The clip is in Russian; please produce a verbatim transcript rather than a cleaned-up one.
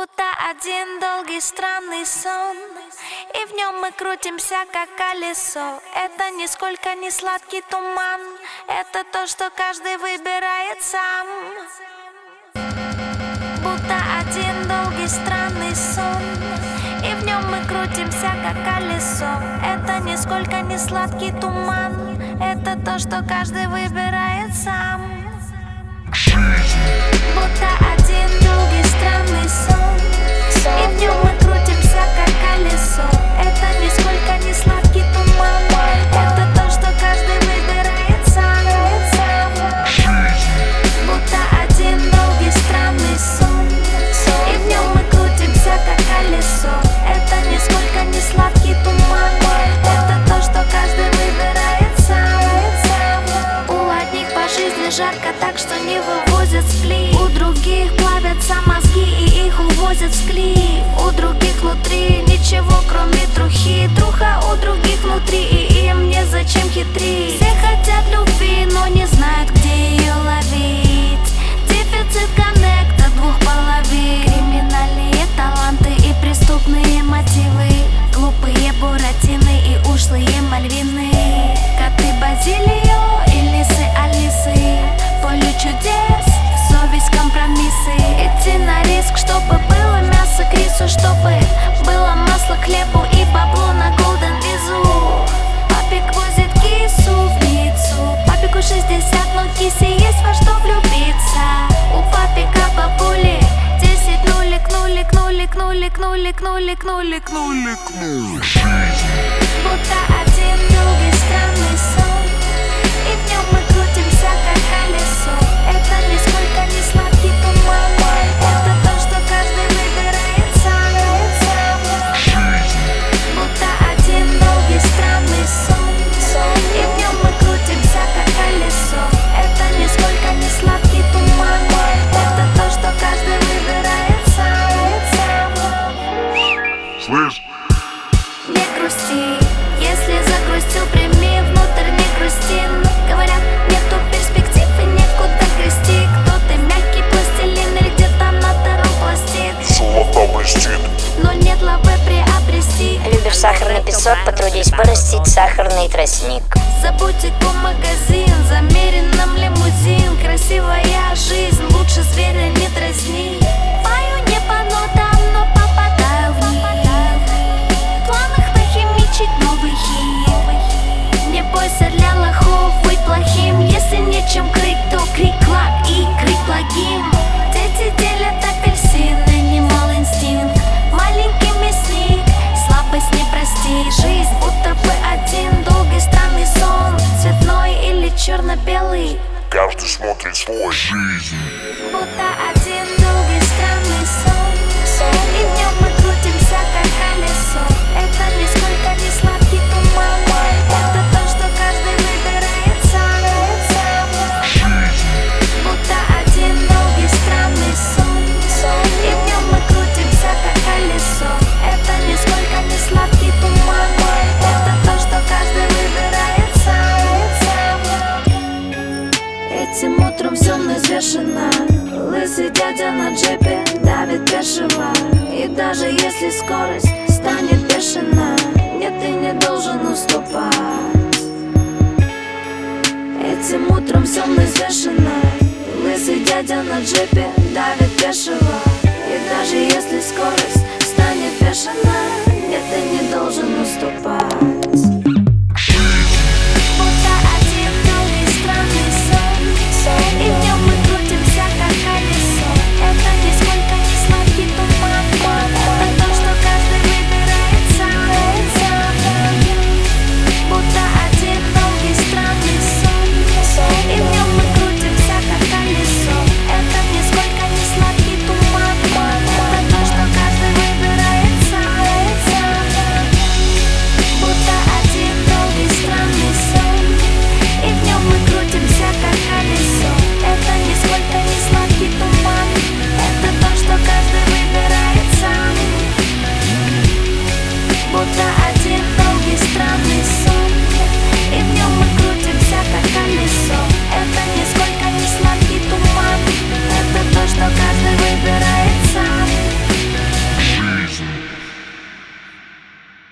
Будто один долгий странный сон, и в нем мы крутимся, как колесо. Это нисколько не сладкий туман, это то, что каждый выбирает сам. Будто один долгий странный сон, и в нем мы крутимся, как колесо. Это нисколько не сладкий туман, это то, что каждый выбирает сам. Будто один долгий странный сон, и в нем мы крутимся, как колесо. Это нисколько не сладкий туман, это то, что каждый выбирает сам. Будто один долгий странный сон, и в нем мы крутимся, как колесо. Это нисколько не сладкий туман, это то, что каждый выбирает сам. У одних по жизни жарко так, что не вывозят с плит. У других плавятся мозги и их увозят в склеп. У других внутри ничего, кроме трухи. Труха у других внутри, и им незачем хитрить. Все хотят любви, но не знают, где ее ловить. Дефицит коннекта двух половин. Криминальные таланты и преступные мотивы. Глупые буратины и ушлые мальвины. Коты Базилио и лисы Алисы. Поле чудес, совесть, компромиссы. Идти на риск, чтобы было мясо к рису, чтобы было масло к хлебу и бабло на голден визу. Папик возит кису в Ниццу. Папику шестьдесят, но кисе есть во что влюбиться. У папика бабули десять нулик, нулик, нулик, нулик, нулик, нулик, нулик, нулик, нулик. Будто один долгий странный сон, и в нем мы крутимся, как колесо. Это нисколько не сладкий туман, это то, что каждый выбирает сам. Будто один долгий странный сон, и в нем мы крутимся, как колесо. Это нисколько не сладкий туман, это то, что каждый выбирает сам. Слышь? Не грусти, если загрустил, прими внутрь, не грусти. Говорят, нету перспектив и некуда грести. Кто-то мягкий пластилин или где-то на втором пластин. Золото блестит, но нет лавы приобрести. Любишь сахарный песок, потрудись вырастить сахарный тростник. За бутику магазин, замеренным лимузин. Красивая жизнь, лучше зверя не дразни. Пою не по нотам, но попадаю в них. В планах нахимичить новый хит. Не бойся для лохов быть плохим. Если нечем крыть, то крик клак и крик плагим. Дети делят апельсины, немал инстинкт. Маленький мясник, слабость не прости. Жизнь будто бы один долгий странный сон. Цветной или черно-белый, каждый смотрит свой жизнь. будто один долгий странный сон, и в нем мы крутимся, как колесо. Это нисколько не сладкий туман, это то, что каждый выбирает сам. Будто один долгий странный сон, и в нем мы крутимся, как колесо. Это нисколько не сладкий туман, это то, что каждый выбирает сам. Этим утром все взвешено. Лысый дядя на джипе давит бешево. И даже если скорость станет бешена, нет, ты не должен уступать. Этим утром все взвешено. Лысый дядя на джипе давит бешево. И даже если скорость